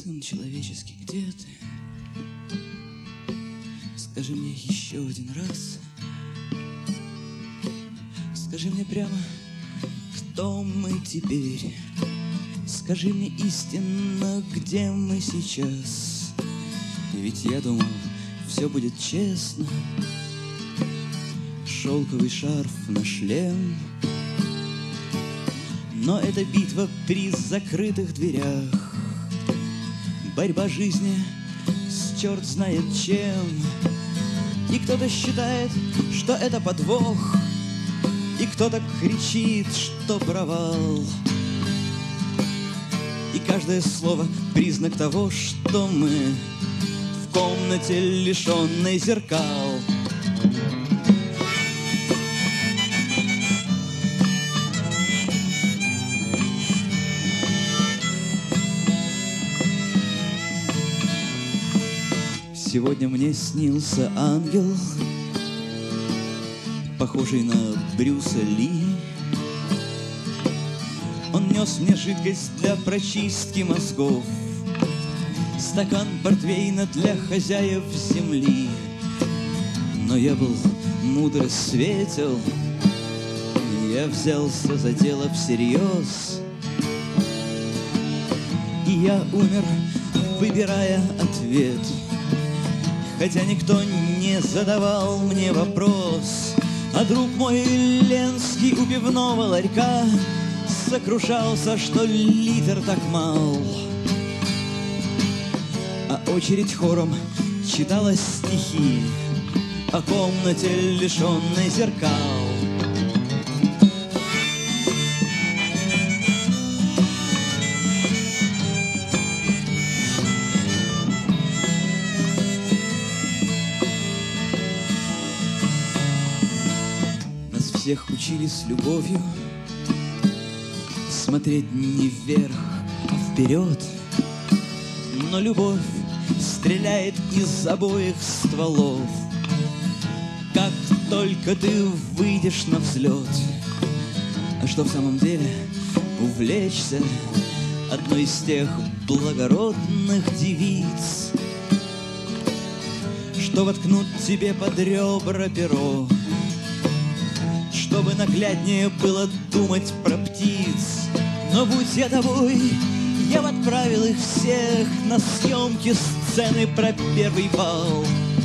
Сын человеческий, где ты? Скажи мне еще один раз. Скажи мне прямо, кто мы теперь? Скажи мне истинно, где мы сейчас? Ведь я думал, все будет честно. Шелковый шарф на шлем. Но это битва при закрытых дверях. Борьба жизни с черт знает чем. И кто-то считает, что это подвох, и кто-то кричит, что провал. И каждое слово признак того, что мы в комнате, лишенной зеркал. Сегодня мне снился ангел, похожий на Брюса Ли. Он нес мне жидкость для прочистки мозгов, стакан портвейна для хозяев земли. Но я был мудро светел, я взялся за дело всерьез. И я умер, выбирая ответ, хотя никто не задавал мне вопрос. А друг мой Ленский у пивного ларька сокрушался, что литр так мал. А очередь хором читала стихи о комнате, лишенной зеркал. Всех учили с любовью смотреть не вверх, а вперед. Но любовь стреляет из обоих стволов, как только ты выйдешь на взлет. А что в самом деле увлечься одной из тех благородных девиц, что воткнут тебе под ребра перо, чтобы нагляднее было думать про птиц. Но будь я тобой, я бы отправил их всех на съемки сцены про первый бал.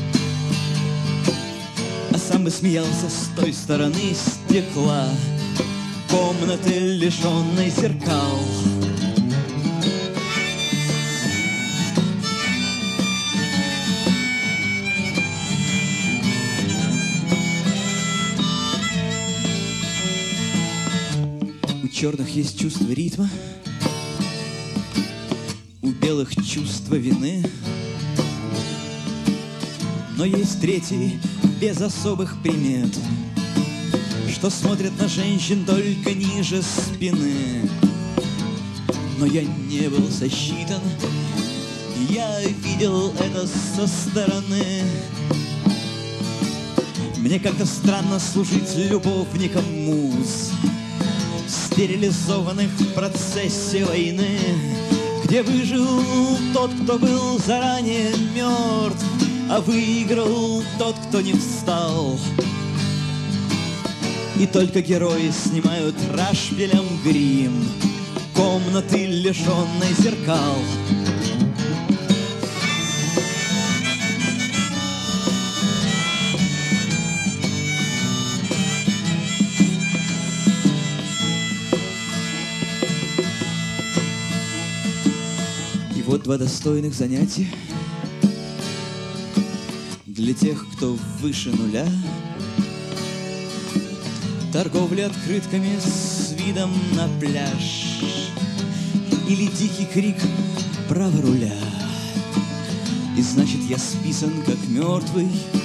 А сам бы смеялся с той стороны стекла комнаты, лишенной зеркал. У черных есть чувство ритма, у белых чувство вины. Но есть третий, без особых примет, что смотрит на женщин только ниже спины. Но я не был засчитан, я видел это со стороны. Мне как-то странно служить любовником муз, стерилизованных в процессе войны, где выжил тот, кто был заранее мертв, а выиграл тот, кто не встал. И только герои снимают рашпилем грим комнаты, лишенной зеркал. Вот два достойных занятия для тех, кто выше нуля. Торговля открытками с видом на пляж или дикий крик «Право руля». И значит, я списан как мертвый,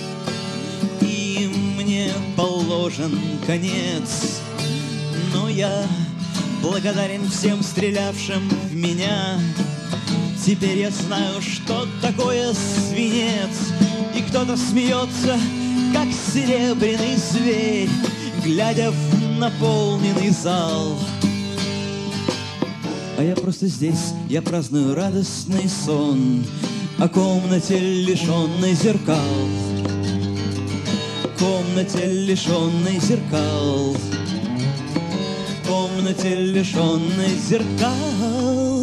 и мне положен конец. Но я благодарен всем стрелявшим в меня. Теперь я знаю, что такое свинец. И кто-то смеется, как серебряный зверь, глядя в наполненный зал. А я просто здесь, я праздную радостный сон о комнате, лишенной зеркал, комнате, лишенной зеркал, комнате, лишенной зеркал.